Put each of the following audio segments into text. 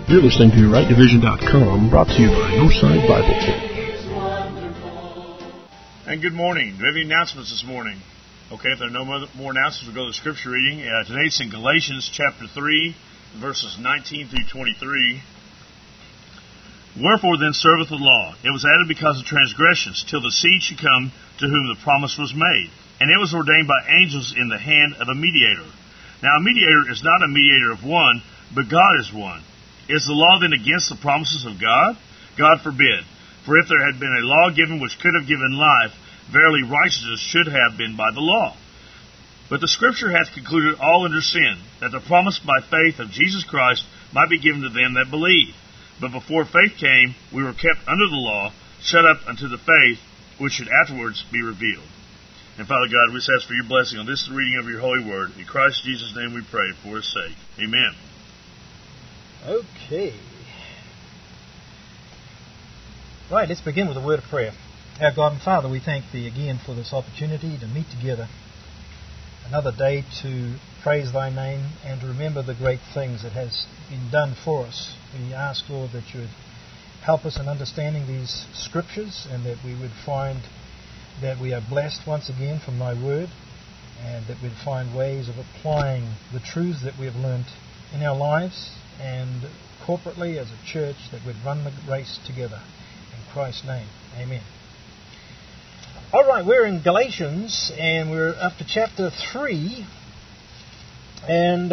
You're listening to RightDivision.com, brought to you by Northside Bible Church. And good morning. Do we have any announcements this morning? Okay, if there are no more announcements, we'll go to the scripture reading. Today it's in Galatians chapter 3, verses 19 through 23. Wherefore then serveth the law? It was added because of transgressions, till the seed should come to whom the promise was made. And it was ordained by angels in the hand of a mediator. Now a mediator is not a mediator of one, but God is one. Is the law then against the promises of God? God forbid. For if there had been a law given which could have given life, verily righteousness should have been by the law. But the Scripture hath concluded all under sin, that the promise by faith of Jesus Christ might be given to them that believe. But before faith came, we were kept under the law, shut up unto the faith which should afterwards be revealed. And Father God, we just ask for your blessing on this reading of your holy word. In Christ Jesus' name we pray for his sake. Amen. Okay. Right, let's begin with a word of prayer. Our God and Father, we thank Thee again for this opportunity to meet together. Another day to praise Thy name and to remember the great things that has been done for us. We ask, Lord, that You would help us in understanding these Scriptures and that we would find that we are blessed once again from Thy Word and that we'd find ways of applying the truths that we have learnt in our lives and corporately as a church, that we'd run the race together. In Christ's name, amen. All right, we're in Galatians, and we're up to chapter 3, and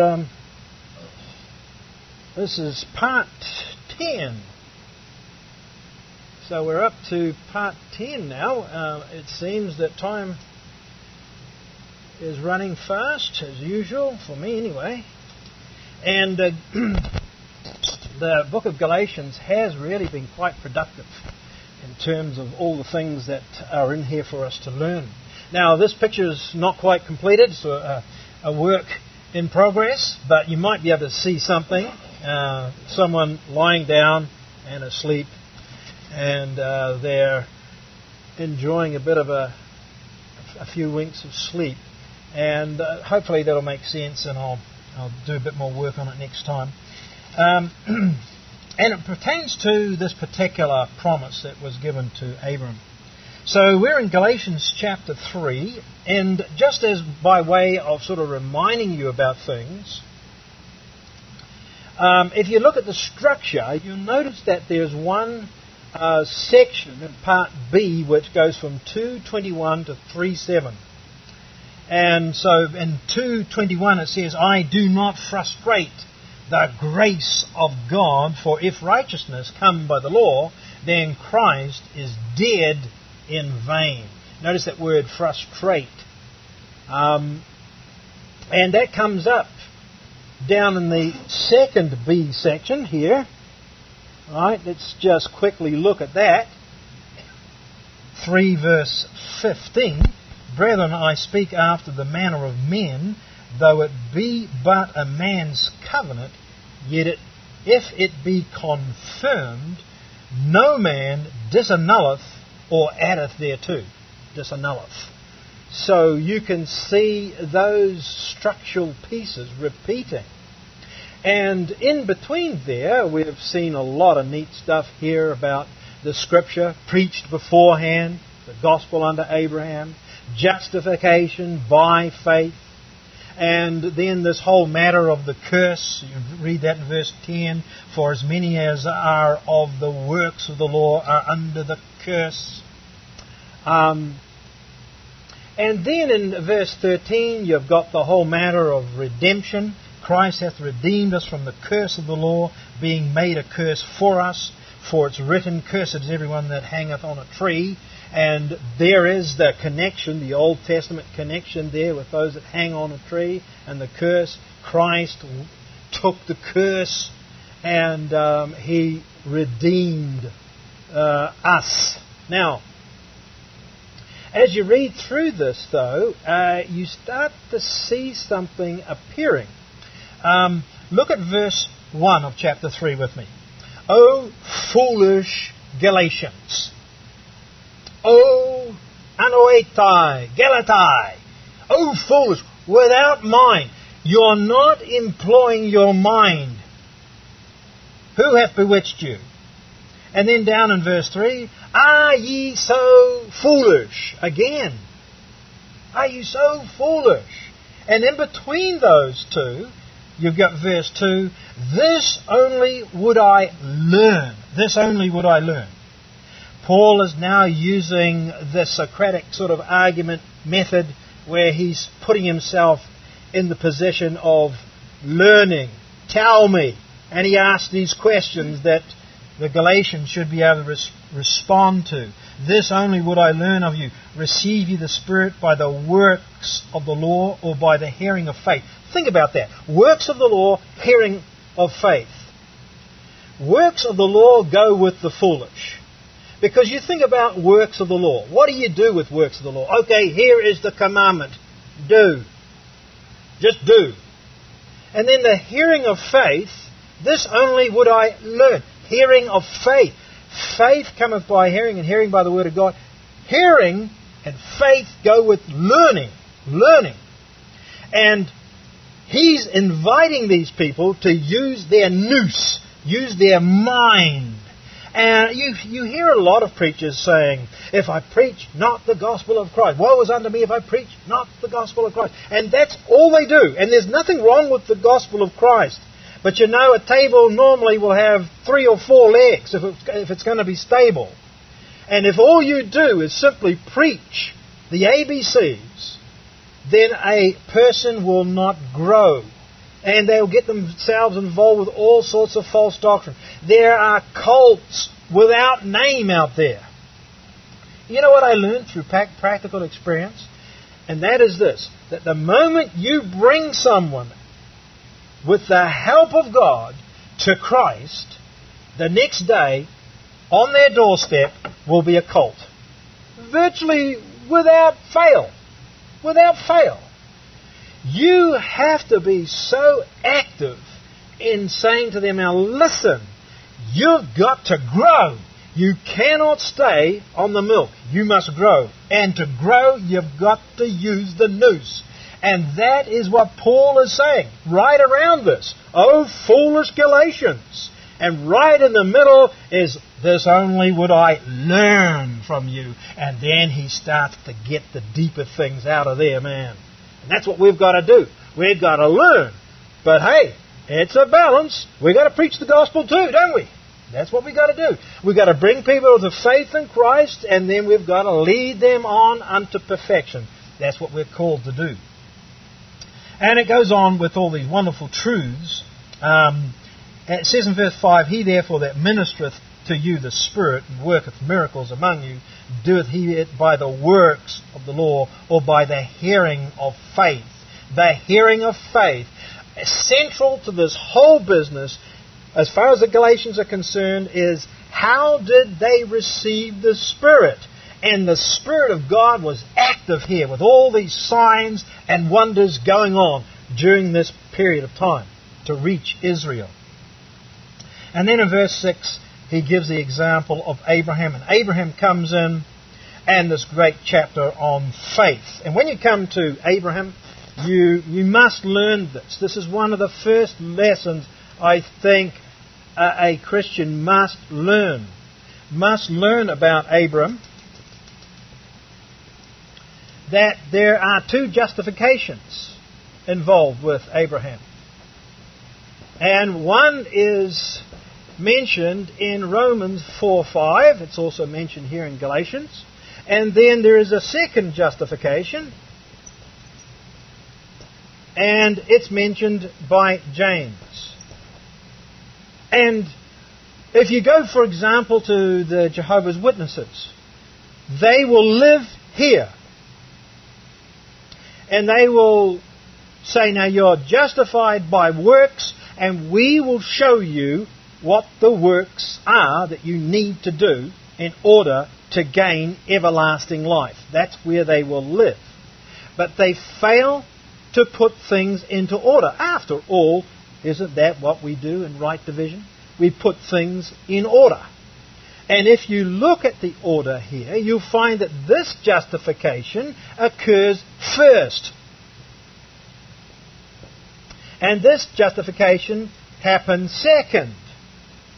this is part 10. So we're up to part 10 now. It seems that time is running fast, as usual, for me anyway. And the book of Galatians has really been quite productive in terms of all the things that are in here for us to learn. Now, this picture is not quite completed. It's a work in progress, but you might be able to see something. Someone lying down and asleep, and they're enjoying a bit of a few winks of sleep. And hopefully that'll make sense, and I'll do a bit more work on it next time. And it pertains to this particular promise that was given to Abram. So we're in Galatians chapter 3, and just as by way of sort of reminding you about things, if you look at the structure, you'll notice that there's one section in part B which goes from 2:21 to 3:7. And so in 2:21 it says, I do not frustrate the grace of God, for if righteousness come by the law, then Christ is dead in vain. Notice that word frustrate. And that comes up down in the second B section here. Right, let's just quickly look at that. 3 verse 15. Brethren, I speak after the manner of men, though it be but a man's covenant, yet if it be confirmed, no man disannulleth or addeth thereto. Disannulleth. So you can see those structural pieces repeating. And in between there, we've seen a lot of neat stuff here about the Scripture preached beforehand, the gospel unto Abraham, justification by faith, and then this whole matter of the curse. You read that in verse 10, for as many as are of the works of the law are under the curse. And then in verse 13, you've got the whole matter of redemption. Christ hath redeemed us from the curse of the law, being made a curse for us. For it's written, cursed is everyone that hangeth on a tree. And there is the connection, the Old Testament connection there with those that hang on a tree and the curse. Christ took the curse and He redeemed us. Now, as you read through this, though, you start to see something appearing. Look at verse 1 of chapter 3 with me. O foolish Galatians! O anoetai, Galatai! O foolish, without mind! You're not employing your mind. Who hath bewitched you? And then down in verse 3, are ye so foolish? Again. Are you so foolish? And in between those two, you've got verse 2, this only would I learn. This only would I learn. Paul is now using the Socratic sort of argument method where he's putting himself in the position of learning. Tell me. And he asks these questions that the Galatians should be able to respond to. This only would I learn of you. Receive ye the Spirit by the works of the law or by the hearing of faith? Think about that. Works of the law, hearing of faith. Works of the law go with the foolish. Because you think about works of the law. What do you do with works of the law? Okay, here is the commandment. Do. Just do. And then the hearing of faith, this only would I learn. Hearing of faith. Faith cometh by hearing, and hearing by the word of God. Hearing and faith go with learning. Learning. And he's inviting these people to use their nous, use their mind. And you hear a lot of preachers saying, if I preach not the gospel of Christ, woe is unto me if I preach not the gospel of Christ. And that's all they do. And there's nothing wrong with the gospel of Christ. But you know, a table normally will have 3 or 4 legs if it's going to be stable. And if all you do is simply preach the ABCs, then a person will not grow. And they'll get themselves involved with all sorts of false doctrine. There are cults without name out there. You know what I learned through practical experience? And that is this, that the moment you bring someone with the help of God to Christ, the next day, on their doorstep, will be a cult. Virtually without fail. Without fail. You have to be so active in saying to them, now listen, you've got to grow. You cannot stay on the milk. You must grow. And to grow, you've got to use the nous. And that is what Paul is saying right around this. Oh, foolish Galatians. And right in the middle is, this only would I learn from you. And then he starts to get the deeper things out of there, man. And that's what we've got to do. We've got to learn. But hey, it's a balance. We've got to preach the gospel too, don't we? That's what we've got to do. We've got to bring people to faith in Christ, and then we've got to lead them on unto perfection. That's what we're called to do. And it goes on with all these wonderful truths. It says in verse 5, he therefore that ministereth to you the Spirit and worketh miracles among you, doeth he it by the works of the law or by the hearing of faith. The hearing of faith. Central to this whole business, as far as the Galatians are concerned, is how did they receive the Spirit? And the Spirit of God was active here with all these signs and wonders going on during this period of time to reach Israel. And then in verse 6, he gives the example of Abraham. And Abraham comes in, and this great chapter on faith. And when you come to Abraham, you must learn this. This is one of the first lessons I think a Christian must learn. Must learn about Abraham. That there are 2 justifications involved with Abraham. And one is mentioned in Romans 4:5. It's also mentioned here in Galatians. And then there is a second justification. And it's mentioned by James. And if you go, for example, to the Jehovah's Witnesses, they will live here. And they will say, now you're justified by works, and we will show you what the works are that you need to do in order to gain everlasting life. That's where they will live. But they fail to put things into order. After all, isn't that what we do in right division? We put things in order. And if you look at the order here, you'll find that this justification occurs first. And this justification happens second.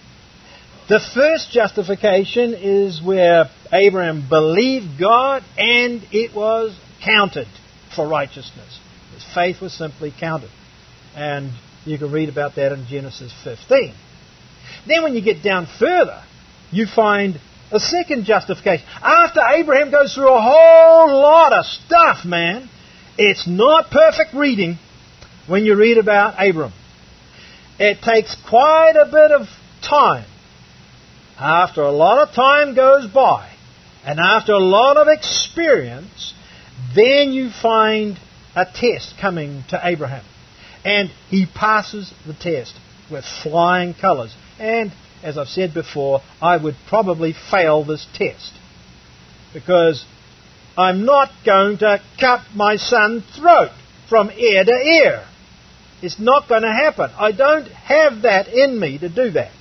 The first justification is where Abraham believed God and it was counted for righteousness. His faith was simply counted. And you can read about that in Genesis 15. Then when you get down further, you find a second justification. After Abraham goes through a whole lot of stuff, man, it's not perfect reading when you read about Abram. It takes quite a bit of time. After a lot of time goes by, and after a lot of experience, then you find a test coming to Abraham. And he passes the test with flying colours. And, as I've said before, I would probably fail this test. Because I'm not going to cut my son's throat from ear to ear. It's not going to happen. I don't have that in me to do that.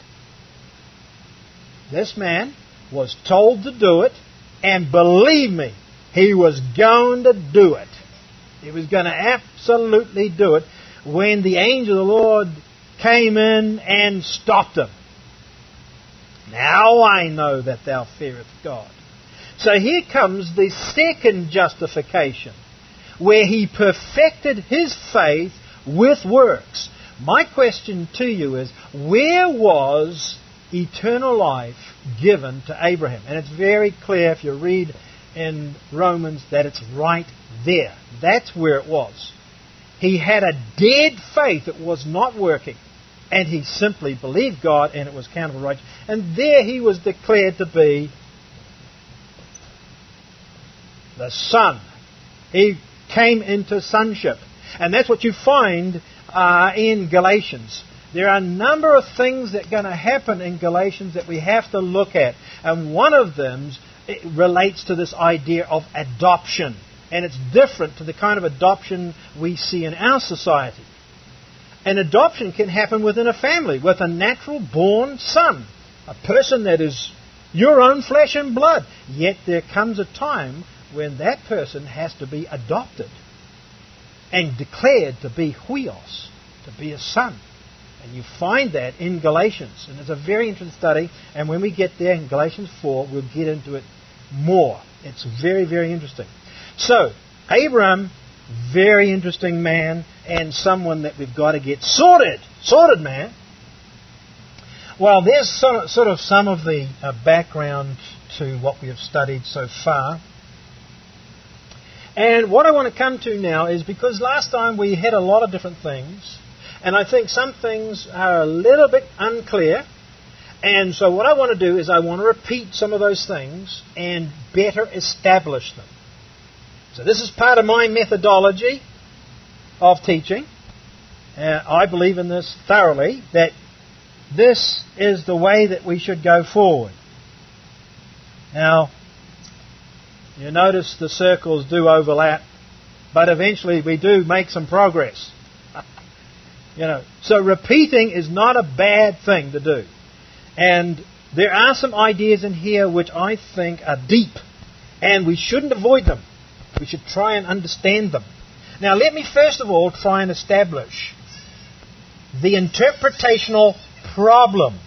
This man was told to do it, and believe me, he was going to do it. He was going to absolutely do it when the angel of the Lord came in and stopped him. Now I know that thou fearest God. So here comes the second justification, where he perfected his faith with works. My question to you is, where was eternal life given to Abraham? And it's very clear if you read in Romans that it's right there. That's where it was. He had a dead faith that was not working, and he simply believed God and it was counted for righteousness. And there he was declared to be the Son. He came into sonship. And that's what you find in Galatians. There are a number of things that are going to happen in Galatians that we have to look at. And one of them relates to this idea of adoption. And it's different to the kind of adoption we see in our society. An adoption can happen within a family with a natural born son, a person that is your own flesh and blood. Yet there comes a time when that person has to be adopted and declared to be huios, to be a son. And you find that in Galatians. And it's a very interesting study. And when we get there in Galatians 4, we'll get into it more. It's very, very interesting. So, Abraham, very interesting man, and someone that we've got to get sorted. Sorted, man. Well, there's sort of some of the background to what we have studied so far. And what I want to come to now is, because last time we had a lot of different things, and I think some things are a little bit unclear. And so what I want to do is I want to repeat some of those things and better establish them. So this is part of my methodology of teaching. I believe in this thoroughly, that this is the way that we should go forward. Now, you notice the circles do overlap, but eventually we do make some progress. So repeating is not a bad thing to do. And there are some ideas in here which I think are deep, and we shouldn't avoid them. We should try and understand them. Now let me first of all try and establish the interpretational problem.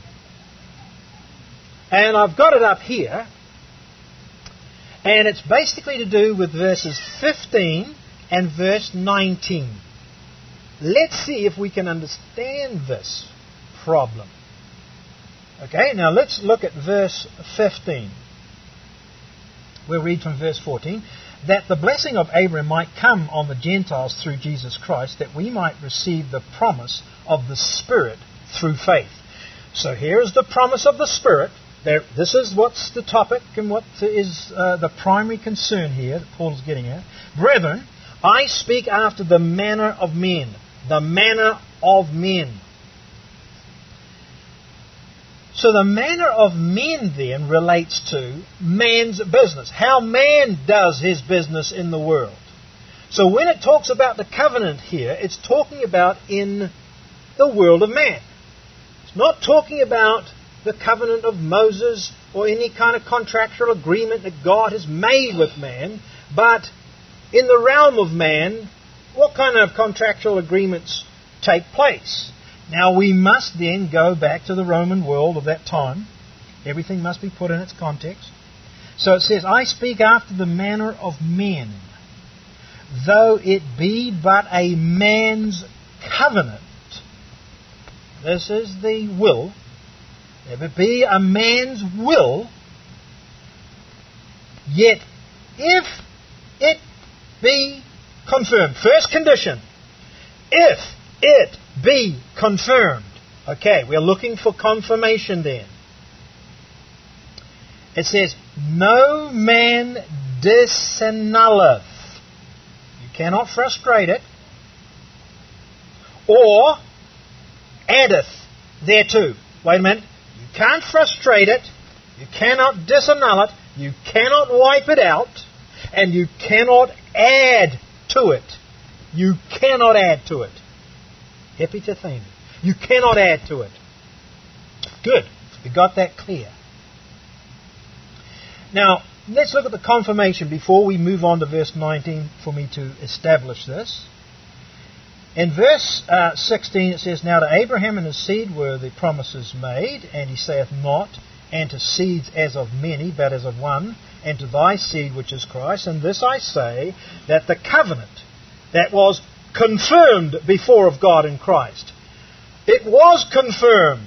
And I've got it up here. And it's basically to do with verses 15 and verse 19. Let's see if we can understand this problem. Okay, now let's look at verse 15. We'll read from verse 14. That the blessing of Abraham might come on the Gentiles through Jesus Christ, that we might receive the promise of the Spirit through faith. So here is the promise of the Spirit. This is what's the topic and what is the primary concern here that Paul is getting at. Brethren, I speak after the manner of men. The manner of men. So the manner of men then relates to man's business. How man does his business in the world. So when it talks about the covenant here, it's talking about in the world of man. It's not talking about the covenant of Moses or any kind of contractual agreement that God has made with man, but in the realm of man, what kind of contractual agreements take place? Now we must then go back to the Roman world of that time Everything must be put in its context. So it says, I speak after the manner of men, though it be but a man's covenant. This is the will. If it be a man's will, yet if it be confirmed. First condition, if it be confirmed. Okay, we're looking for confirmation then. It says, no man disannulleth. You cannot frustrate it. Or addeth thereto. Wait a minute. You can't frustrate it. You cannot disannul it. You cannot wipe it out. And you cannot add to it. You cannot add to it. Epitethemi. You cannot add to it. Good. We got that clear. Now, let's look at the confirmation before we move on to verse 19 for me to establish this. In verse 16 it says, Now to Abraham and his seed were the promises made, and he saith not, and to seeds as of many, but as of one, and to thy seed which is Christ. And this I say, that the covenant that was confirmed before of God in Christ, it was confirmed.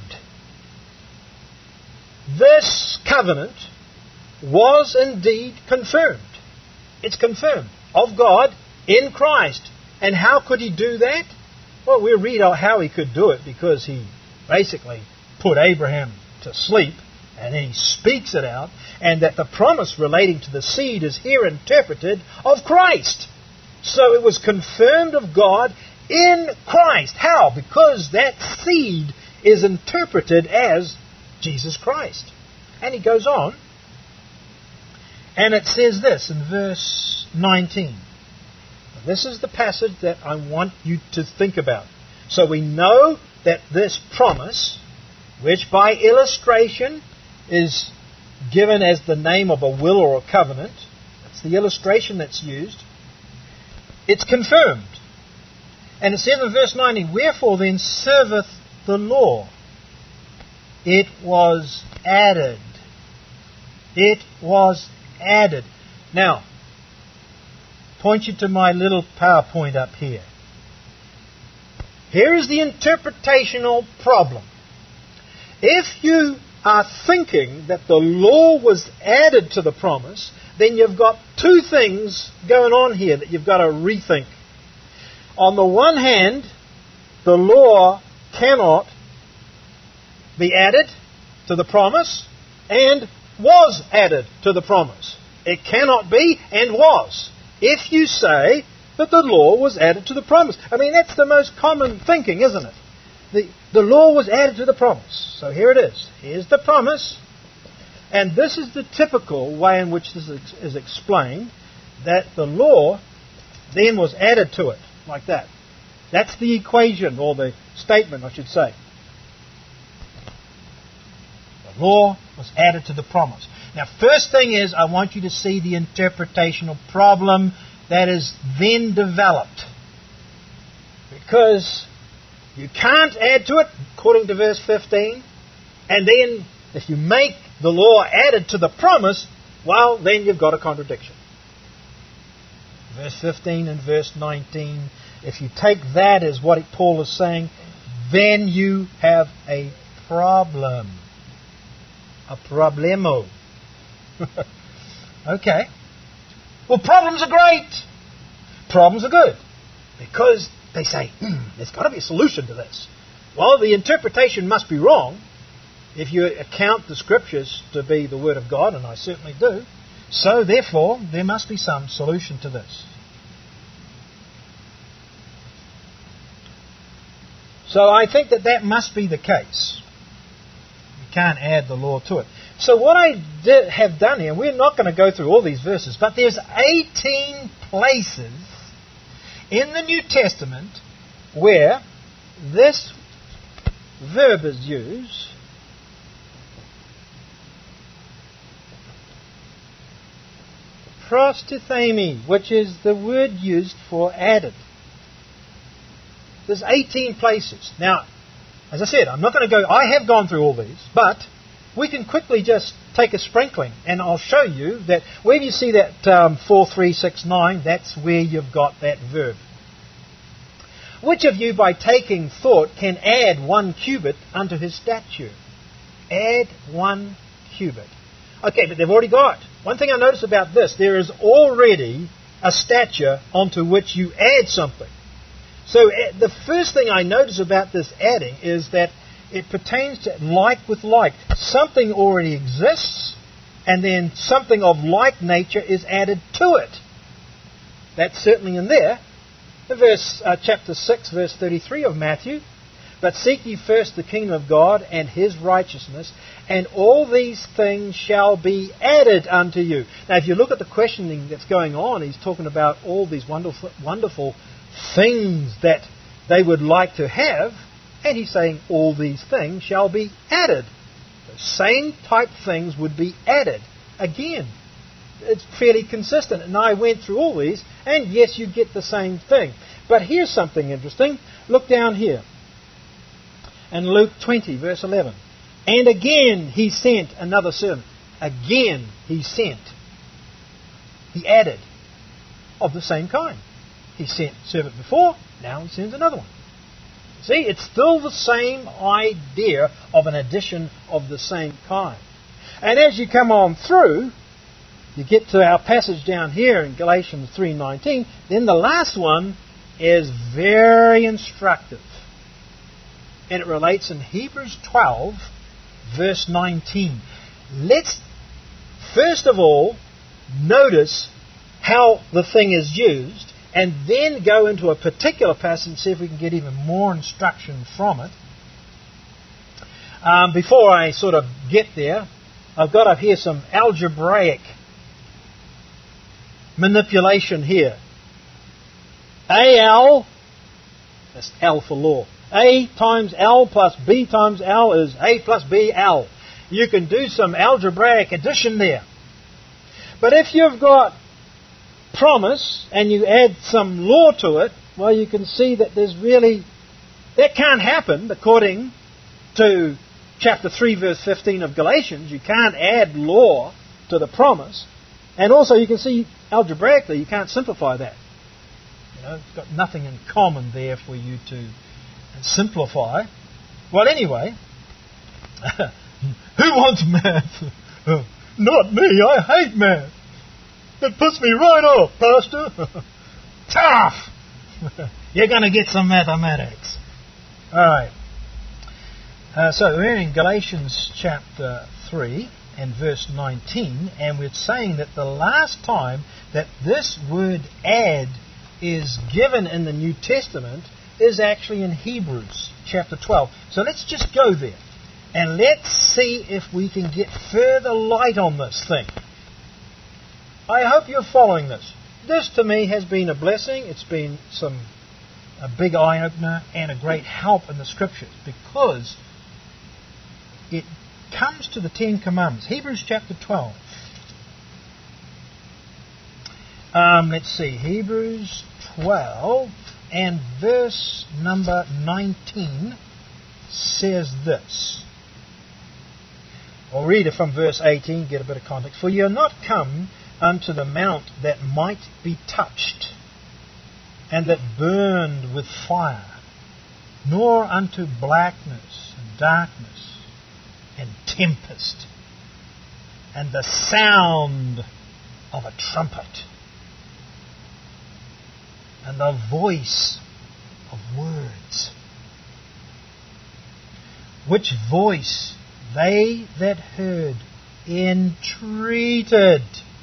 This covenant was indeed confirmed. It's confirmed of God in Christ. And how could he do that? Well, we'll read how he could do it, because he basically put Abraham to sleep, and then he speaks it out, and that the promise relating to the seed is here interpreted of Christ. So it was confirmed of God in Christ. How? Because that seed is interpreted as Jesus Christ. And he goes on, and it says this in verse 19. This is the passage that I want you to think about. So we know that this promise, which by illustration is given as the name of a will or a covenant, that's the illustration that's used, it's confirmed. And it says in verse 19, Wherefore then serveth the law? It was added. It was added. Now, point you to my little PowerPoint up here. Here is the interpretational problem. If you are thinking that the law was added to the promise, then you've got two things going on here that you've got to rethink. On the one hand, the law cannot be added to the promise and was added to the promise. It cannot be and was. If you say that the law was added to the promise. I mean, that's the most common thinking, isn't it? The law was added to the promise. So here it is. Here's the promise. And this is the typical way in which this is explained, that the law then was added to it, like that. That's the equation, or the statement, I should say. The law was added to the promise. Now, first thing is, I want you to see the interpretational problem that is then developed. Because you can't add to it, according to verse 15, and then if you make the law added to the promise, well, then you've got a contradiction. Verse 15 and verse 19, if you take that as what Paul is saying, then you have a problem. A problemo. Okay. Well, problems are great. Problems are good. Because they say, there's got to be a solution to this. Well, the interpretation must be wrong if you account the Scriptures to be the Word of God, and I certainly do. So, therefore, there must be some solution to this. So I think that must be the case. You can't add the law to it. So what I have done here, we're not going to go through all these verses, but there's 18 places in the New Testament where this verb is used. Prostithemi, which is the word used for added. There's 18 places. Now, as I said, I'm not going to go, I have gone through all these, but we can quickly just take a sprinkling, and I'll show you that where you see that 4369, that's where you've got that verb. Which of you, by taking thought, can add 1 cubit unto his stature? Add 1 cubit. Okay, but they've already got. One thing I notice about this, there is already a stature onto which you add something. So the first thing I notice about this adding is that it pertains to like with like. Something already exists, and then something of like nature is added to it. That's certainly in there. Chapter 6, verse 33 of Matthew. But seek ye first the kingdom of God and his righteousness, and all these things shall be added unto you. Now, if you look at the questioning that's going on, he's talking about all these wonderful things that they would like to have, and he's saying all these things shall be added. The same type things would be added. Again, it's fairly consistent. And I went through all these, and yes, you get the same thing. But here's something interesting. Look down here. In Luke 20, verse 11. And again he sent another servant. Again he sent. He added. Of the same kind. He sent a servant before, now he sends another one. See, it's still the same idea of an addition of the same kind. And as you come on through, you get to our passage down here in Galatians 3:19, then the last one is very instructive. And it relates in Hebrews 12, verse 19. Let's, first of all, notice how the thing is used, and then go into a particular passage and see if we can get even more instruction from it. Before I sort of get there, I've got up here some algebraic manipulation here. AL, that's L for law. A times L plus B times L is A plus BL. You can do some algebraic addition there. But if you've got promise and you add some law to it, well, you can see that that can't happen according to chapter 3, verse 15 of Galatians. You can't add law to the promise. And also you can see algebraically you can't simplify that. It's got nothing in common there for you to simplify. Well, anyway, who wants math? Not me. I hate math. It puts me right off, Pastor. Tough. You're going to get some mathematics. All right. So we're in Galatians chapter 3 and verse 19, and we're saying that the last time that this word add is given in the New Testament is actually in Hebrews chapter 12. So let's just go there and let's see if we can get further light on this thing. I hope you're following this. This to me has been a blessing. It's been a big eye-opener and a great help in the Scriptures because it comes to the Ten Commandments. Hebrews chapter 12. Let's see. Hebrews 12 and verse number 19 says this. I'll read it from verse 18, get a bit of context. For ye are not come unto the mount that might be touched, and that burned with fire, nor unto blackness and darkness and tempest, and the sound of a trumpet, and the voice of words, which voice they that heard entreated.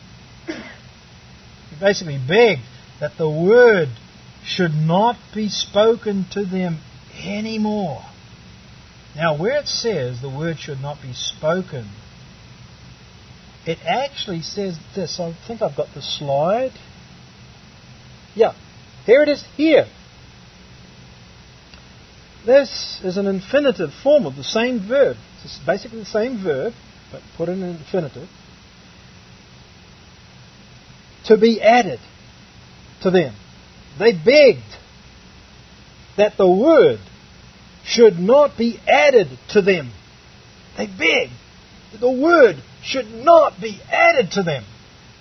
He basically begged that the word should not be spoken to them anymore. Now, where it says the word should not be spoken, it actually says this. I think I've got the slide. Yeah, here it is here. This is an infinitive form of the same verb. It's basically the same verb, but put in an infinitive. To be added to them. They begged that the word should not be added to them. They begged. The Word should not be added to them.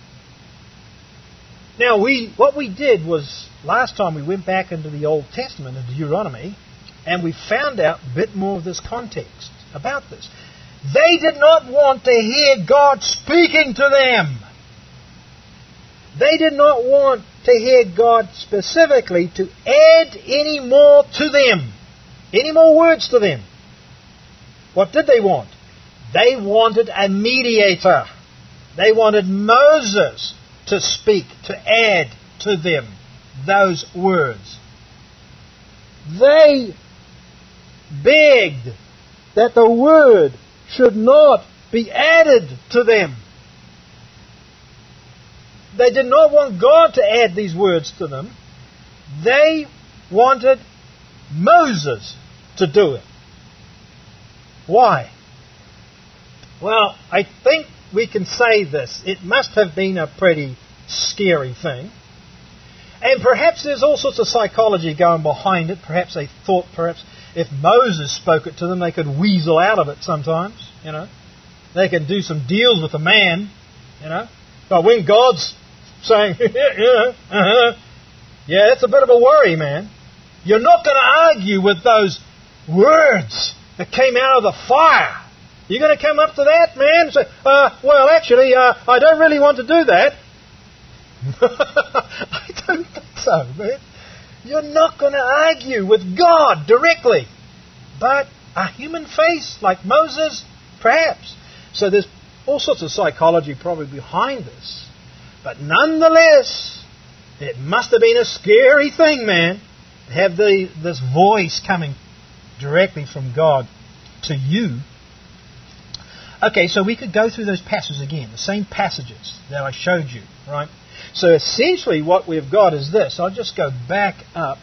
Now, what we did was, last time we went back into the Old Testament, into Deuteronomy, and we found out a bit more of this context about this. They did not want to hear God speaking to them. They did not want to hear God specifically to add any more to them, any more words to them. What did they want? They wanted a mediator. They wanted Moses to speak, to add to them those words. They begged that the Word should not be added to them. They did not want God to add these words to them. They wanted Moses to do it. Why? Well, I think we can say this. It must have been a pretty scary thing. And perhaps there's all sorts of psychology going behind it. Perhaps they thought, if Moses spoke it to them, they could weasel out of it sometimes, They can do some deals with the man, But when God's saying, yeah, it's a bit of a worry, man. You're not going to argue with those words that came out of the fire. You're going to come up to that, man, and say, well, actually, I don't really want to do that. I don't think so, man. You're not going to argue with God directly. But a human face like Moses, perhaps. So there's all sorts of psychology probably behind this. But nonetheless, it must have been a scary thing, man, to have this voice coming directly from God to you. Okay, so we could go through those passages again, the same passages that I showed you, right? So essentially what we've got is this. I'll just go back up.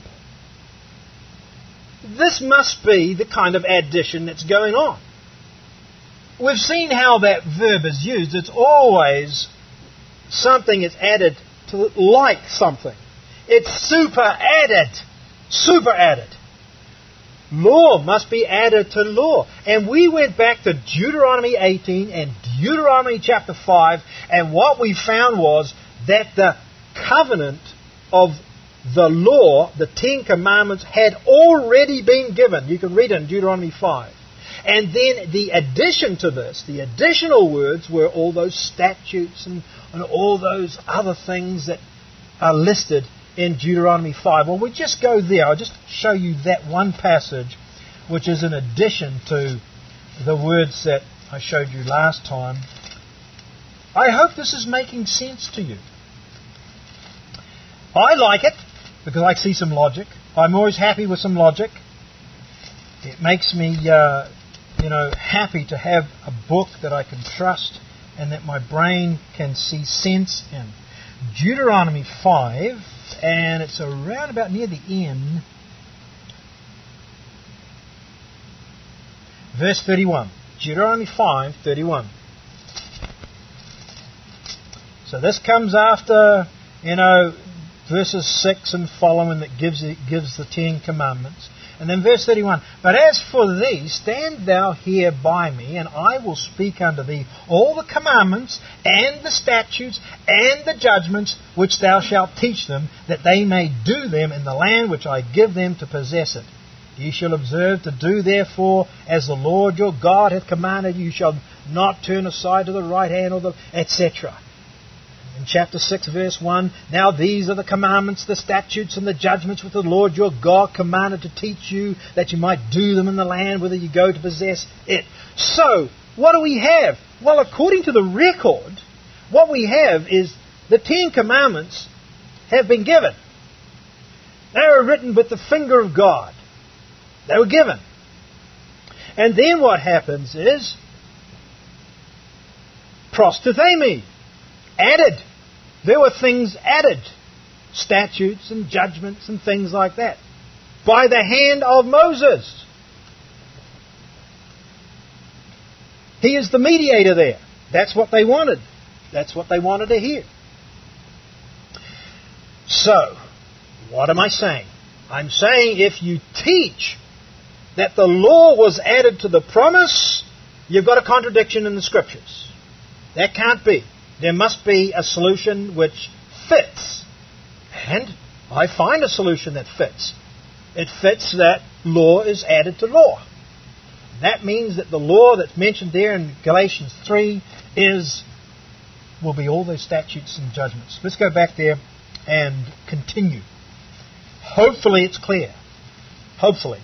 This must be the kind of addition that's going on. We've seen how that verb is used. It's always something is added to like something. It's super added. Super added. Law must be added to law. And we went back to Deuteronomy 18 and Deuteronomy chapter 5, and what we found was that the covenant of the law, the Ten Commandments, had already been given. You can read it in Deuteronomy 5. And then the addition to this, the additional words, were all those statutes and all those other things that are listed in Deuteronomy 5. Well, we just go there. I'll just show you that one passage, which is in addition to the words that I showed you last time. I hope this is making sense to you. I like it because I see some logic. I'm always happy with some logic. It makes me, happy to have a book that I can trust and that my brain can see sense in. Deuteronomy 5, and it's around about near the end. Verse 31. Deuteronomy 5:31. So this comes after, verses 6 and following that gives the Ten Commandments. And then verse 31, But as for thee, stand thou here by me, and I will speak unto thee all the commandments, and the statutes, and the judgments, which thou shalt teach them, that they may do them in the land which I give them to possess it. Ye shall observe to do therefore as the Lord your God hath commanded. You shall not turn aside to the right hand or the etc. In chapter 6, verse 1, Now these are the commandments, the statutes, and the judgments which the Lord your God commanded to teach you, that you might do them in the land whither you go to possess it. So, what do we have? Well, according to the record, what we have is the Ten Commandments have been given. They were written with the finger of God. They were given. And then what happens is prosthethemi. Added. There were things added. Statutes and judgments and things like that. By the hand of Moses. He is the mediator there. That's what they wanted. That's what they wanted to hear. So, what am I saying? I'm saying if you teach that the law was added to the promise, you've got a contradiction in the Scriptures. That can't be. There must be a solution which fits. And I find a solution that fits. It fits that law is added to law. That means that the law that's mentioned there in Galatians 3 will be all those statutes and judgments. Let's go back there and continue. Hopefully it's clear. Hopefully.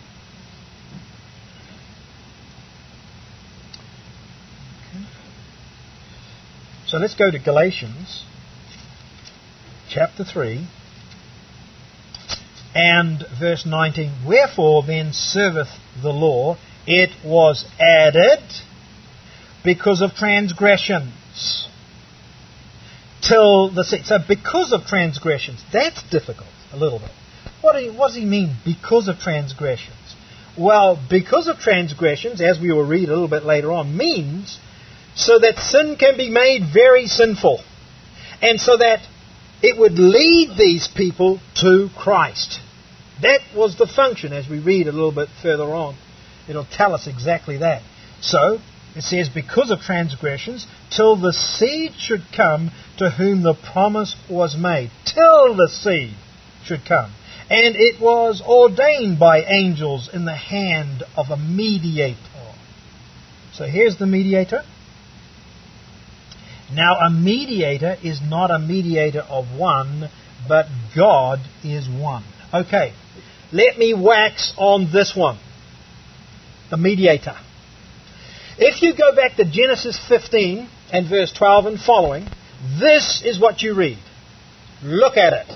Okay. So let's go to Galatians chapter 3 and verse 19. Wherefore then serveth the law? It was added because of transgressions. Till the seed. So because of transgressions, that's difficult a little bit. What does he mean, because of transgressions? Well, because of transgressions, as we will read a little bit later on, means so that sin can be made very sinful. And so that it would lead these people to Christ. That was the function, as we read a little bit further on. It'll tell us exactly that. So, it says, because of transgressions, till the seed should come to whom the promise was made. Till the seed should come. And it was ordained by angels in the hand of a mediator. So here's the mediator. Now a mediator is not a mediator of one, but God is one. Okay, let me wax on this one. The mediator. If you go back to Genesis 15 and verse 12 and following, this is what you read. Look at it.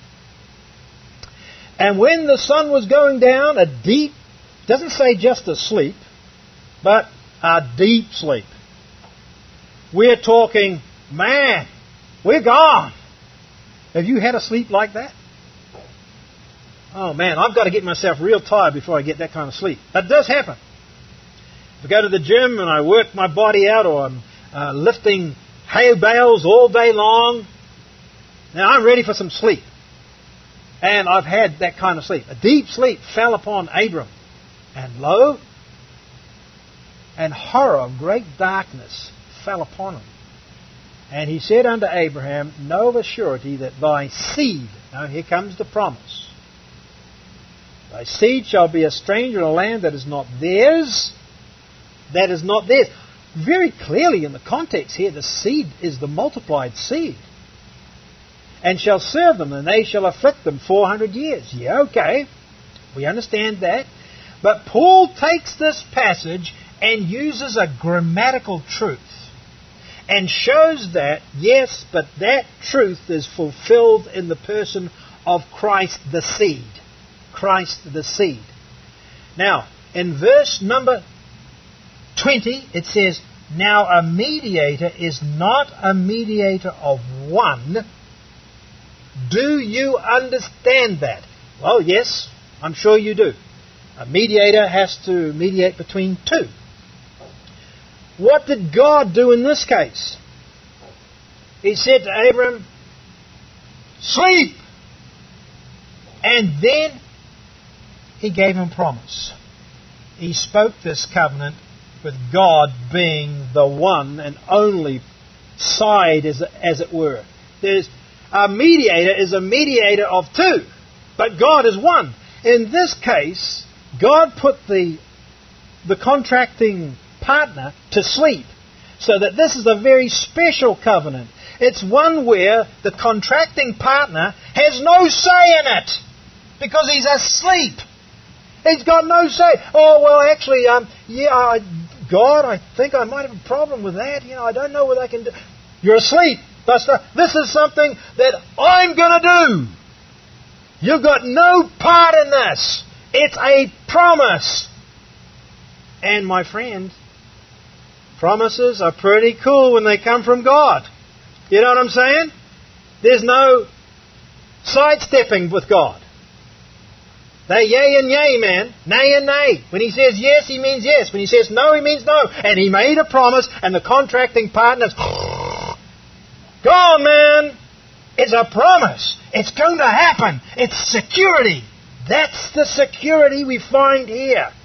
And when the sun was going down, a deep, doesn't say just a sleep, but a deep sleep. We're talking, man, we're gone. Have you had a sleep like that? Oh man, I've got to get myself real tired before I get that kind of sleep. That does happen. If I go to the gym and I work my body out, or I'm lifting hay bales all day long, now I'm ready for some sleep. And I've had that kind of sleep. A deep sleep fell upon Abram. And lo, and horror of great darkness fell upon him. And he said unto Abraham, know of a surety that thy seed, now here comes the promise, thy seed shall be a stranger in a land that is not theirs. That is not theirs. Very clearly in the context here, the seed is the multiplied seed. And shall serve them, and they shall afflict them 400 years. Yeah, okay. We understand that. But Paul takes this passage and uses a grammatical truth and shows that, yes, but that truth is fulfilled in the person of Christ the seed. Christ the seed. Now, in verse number 20, it says, now a mediator is not a mediator of one. Do you understand that? Well, yes, I'm sure you do. A mediator has to mediate between two. What did God do in this case? He said to Abram, sleep! And then he gave him promise. He spoke this covenant with God being the one and only side, as it were. A mediator is a mediator of two, but God is one. In this case, God put the contracting partner to sleep, so that this is a very special covenant. It's one where the contracting partner has no say in it, because he's asleep. He's got no say. Oh, well, actually, God, I think I might have a problem with that. I don't know what I can do. You're asleep, Buster. This is something that I'm going to do. You've got no part in this. It's a promise. And my friend, promises are pretty cool when they come from God. You know what I'm saying? There's no sidestepping with God. They yay and yay, man. Nay and nay. When he says yes, he means yes. When he says no, he means no. And he made a promise, and the contracting partners, go on, man. It's a promise. It's going to happen. It's security. That's the security we find here.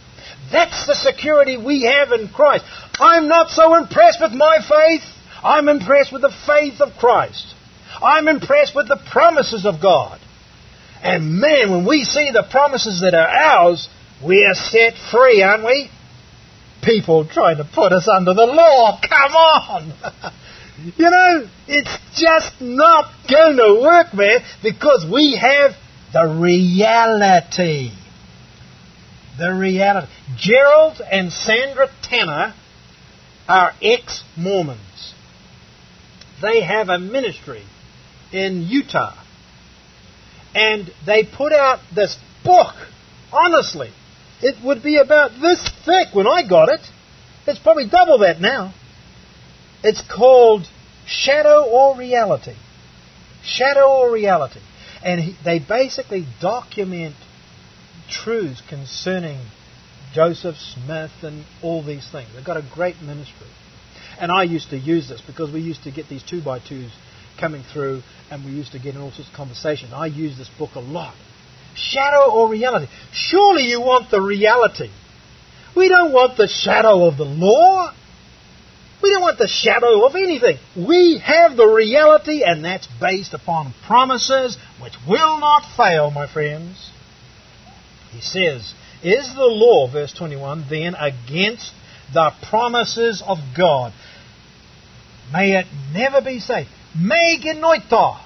That's the security we have in Christ. I'm not so impressed with my faith. I'm impressed with the faith of Christ. I'm impressed with the promises of God. And man, when we see the promises that are ours, we are set free, aren't we? People trying to put us under the law. Come on! You know, it's just not going to work, man, because we have the reality. The reality. Gerald and Sandra Tanner are ex-Mormons. They have a ministry in Utah. And they put out this book. Honestly, it would be about this thick when I got it. It's probably double that now. It's called Shadow or Reality. Shadow or Reality. And they basically document truths concerning Joseph Smith and all these things. They've got a great ministry. And I used to use this because we used to get these 2x2s coming through and we used to get in all sorts of conversation. I use this book a lot. Shadow or reality? Surely you want the reality. We don't want the shadow of the law. We don't want the shadow of anything. We have the reality, and that's based upon promises which will not fail, my friends. He says, is the law, verse 21, then against the promises of God? May it never be saved. Me genoito.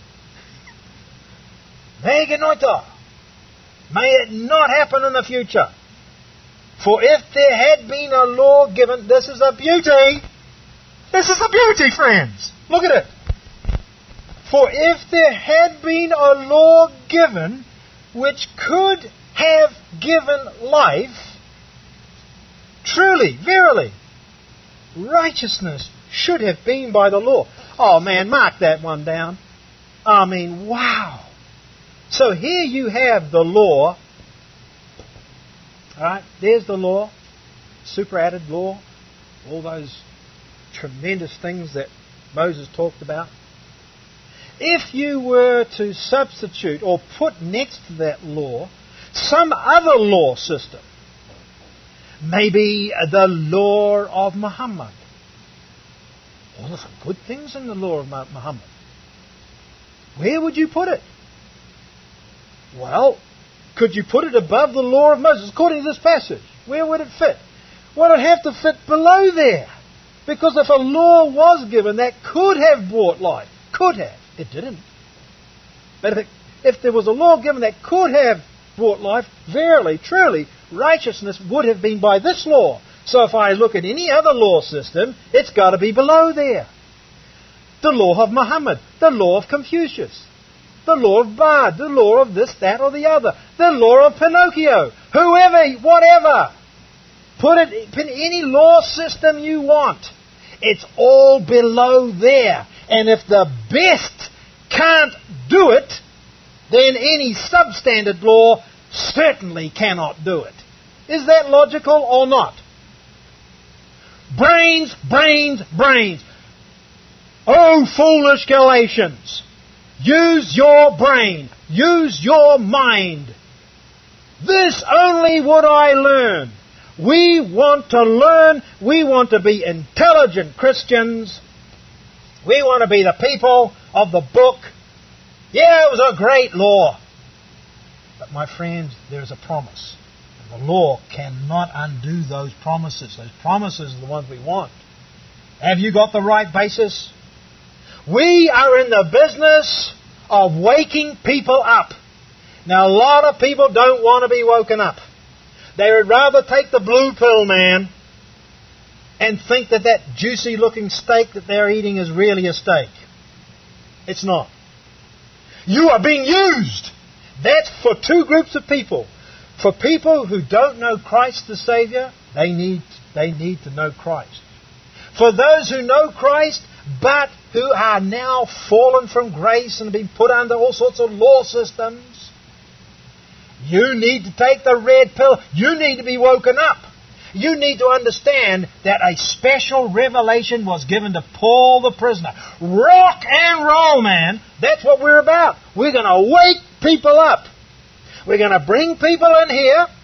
Me genoito. May it not happen in the future. For if there had been a law given, this is a beauty. This is a beauty, friends. Look at it. For if there had been a law given which could have given life, truly, verily, righteousness should have been by the law. Oh man, mark that one down. I mean, wow. So here you have the law. Alright, there's the law. Superadded law. All those tremendous things that Moses talked about. If you were to substitute or put next to that law some other law system, maybe the law of Muhammad. Well, there's some good things in the law of Muhammad. Where would you put it? Well, could you put it above the law of Moses? According to this passage, where would it fit? Well, it'd have to fit below there. Because if a law was given that could have brought life, could have, it didn't. But if there was a law given that could have brought life, verily, truly, righteousness would have been by this law. So if I look at any other law system, it's got to be below there. The law of Muhammad, the law of Confucius, the law of Bard, the law of this, that, or the other, the law of Pinocchio, whoever, whatever. Put it in any law system you want. It's all below there. And if the best can't do it, then any substandard law certainly cannot do it. Is that logical or not? Brains, brains, brains. Oh, foolish Galatians. Use your brain. Use your mind. This only would I learn. We want to learn. We want to be intelligent Christians. We want to be the people of the book. Yeah, it was a great law. But my friends, there's a promise. And the law cannot undo those promises. Those promises are the ones we want. Have you got the right basis? We are in the business of waking people up. Now, a lot of people don't want to be woken up. They would rather take the blue pill, man, and think that that juicy-looking steak that they're eating is really a steak. It's not. You are being used. That's for two groups of people. For people who don't know Christ the Savior, they need to know Christ. For those who know Christ, but who are now fallen from grace and been put under all sorts of law systems, you need to take the red pill. You need to be woken up. You need to understand that a special revelation was given to Paul the prisoner. Rock and roll, man. That's what we're about. We're going to wake people up. We're going to bring people in here.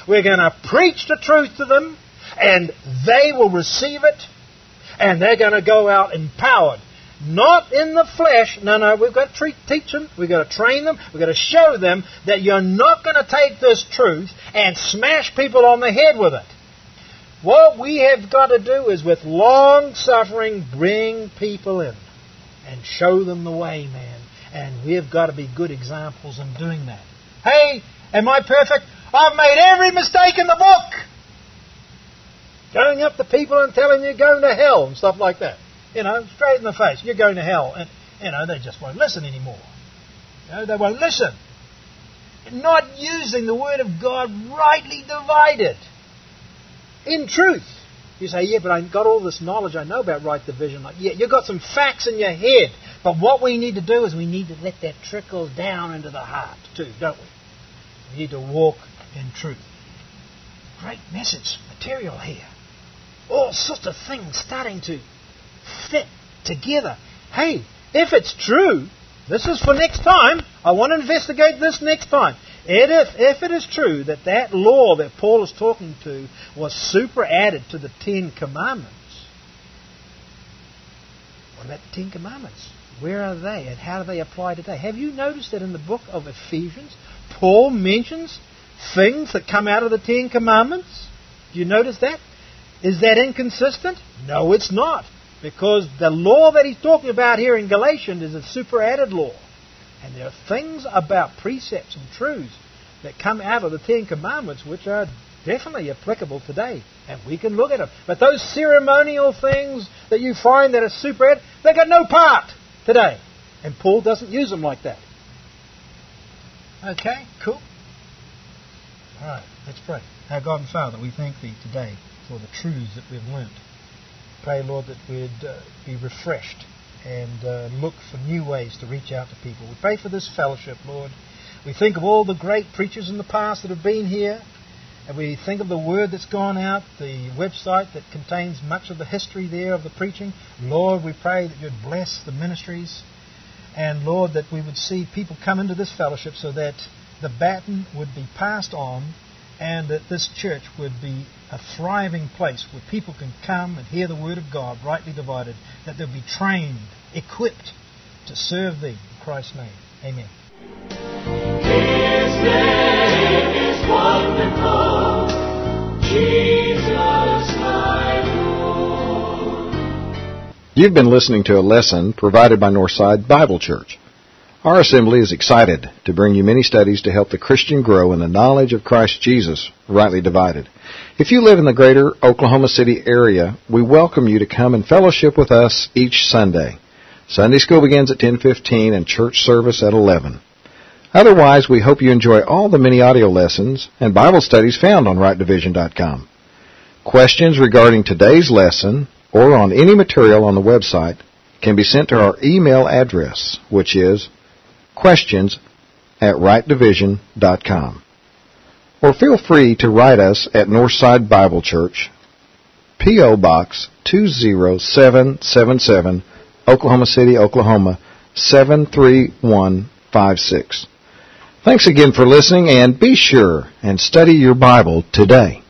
We're going to preach the truth to them, and they will receive it, and they're going to go out empowered. Not in the flesh. No, we've got to teach them. We've got to train them. We've got to show them that you're not going to take this truth and smash people on the head with it. What we have got to do is, with long suffering, bring people in and show them the way, man. And we've got to be good examples in doing that. Hey, am I perfect? I've made every mistake in the book. Going up to people and telling you you're going to hell and stuff like that. Straight in the face. You're going to hell. And, they just won't listen anymore. They won't listen. Not using the Word of God rightly divided. In truth. You say, yeah, but I've got all this knowledge I know about right division. Like, yeah, you've got some facts in your head. But what we need to do is we need to let that trickle down into the heart too, don't we? We need to walk in truth. Great message material here. All sorts of things starting to fit together. Hey, if it's true, this is for next time. I want to investigate this next time. If it is true that law that Paul is talking to was superadded to the Ten Commandments, what about the Ten Commandments? Where are they and how do they apply today? Have you noticed that in the book of Ephesians, Paul mentions things that come out of the Ten Commandments? Do you notice that? Is that inconsistent? No, it's not. Because the law that he's talking about here in Galatians is a superadded law. And there are things about precepts and truths that come out of the Ten Commandments which are definitely applicable today. And we can look at them. But those ceremonial things that you find that are superadded, they've got no part today. And Paul doesn't use them like that. Okay, cool. All right, let's pray. Our God and Father, we thank Thee today for the truths that we've learnt. Pray, Lord, that we'd be refreshed and look for new ways to reach out to people. We pray for this fellowship, Lord. We think of all the great preachers in the past that have been here, and we think of the word that's gone out, the website that contains much of the history there of the preaching. Lord, we pray that you'd bless the ministries, and Lord, that we would see people come into this fellowship so that the baton would be passed on, and that this church would be a thriving place where people can come and hear the Word of God rightly divided, that they'll be trained, equipped to serve Thee. In Christ's name, amen. His name is wonderful, Jesus my Lord. You've been listening to a lesson provided by Northside Bible Church. Our assembly is excited to bring you many studies to help the Christian grow in the knowledge of Christ Jesus, rightly divided. If you live in the greater Oklahoma City area, we welcome you to come and fellowship with us each Sunday. Sunday school begins at 10:15 and church service at 11. Otherwise, we hope you enjoy all the many audio lessons and Bible studies found on rightdivision.com. Questions regarding today's lesson or on any material on the website can be sent to our email address, which is questions@rightdivision.com. Or feel free to write us at Northside Bible Church, P.O. Box 20777, Oklahoma City, Oklahoma 73156. Thanks again for listening, and be sure and study your Bible today.